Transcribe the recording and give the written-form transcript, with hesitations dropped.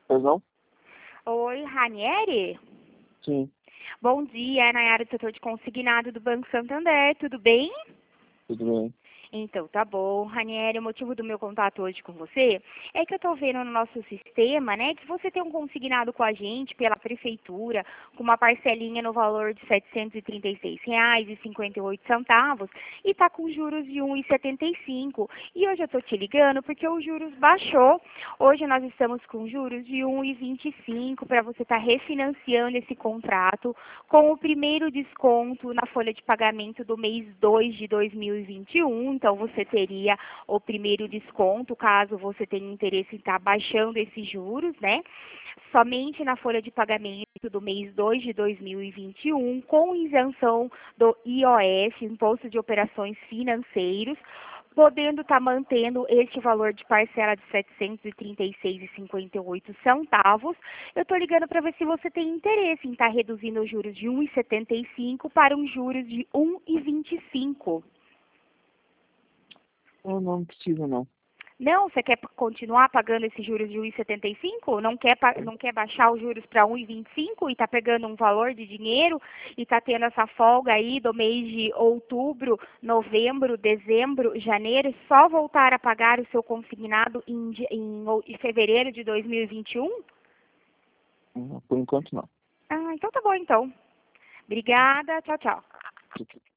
Pois não? Oi, Ranieri? Sim, Bom dia, é Nayara do setor de consignado do Banco Santander, tudo bem? tudo bem. Então, tá bom. Ranieri, o motivo do meu contato hoje com você é que eu tô vendo no nosso sistema, né, que você tem um consignado com a gente pela prefeitura, com uma parcelinha no valor de R$ 736,58 e tá com juros de 1,75. E hoje eu tô te ligando porque os juros baixou. Hoje nós estamos com juros de 1,25 para você estar refinanciando esse contrato com o primeiro desconto na folha de pagamento do mês 2 de 2021. Então, você teria o primeiro desconto, caso você tenha interesse em estar baixando esses juros, né? Somente na folha de pagamento do mês 2 de 2021, com isenção do IOF, Imposto de Operações Financeiros, podendo estar mantendo este valor de parcela de R$ 736,58. Eu estou ligando para ver se você tem interesse em estar reduzindo os juros de 1,75 para uns juros de 1,25. Eu não preciso, não. Não, você quer continuar pagando esses juros de 1,75? Não quer baixar os juros para 1,25 e está pegando um valor de dinheiro e está tendo essa folga aí do mês de outubro, novembro, dezembro, janeiro, só voltar a pagar o seu consignado em fevereiro de 2021? Por enquanto, não. Ah, então tá bom então. Obrigada, tchau, tchau.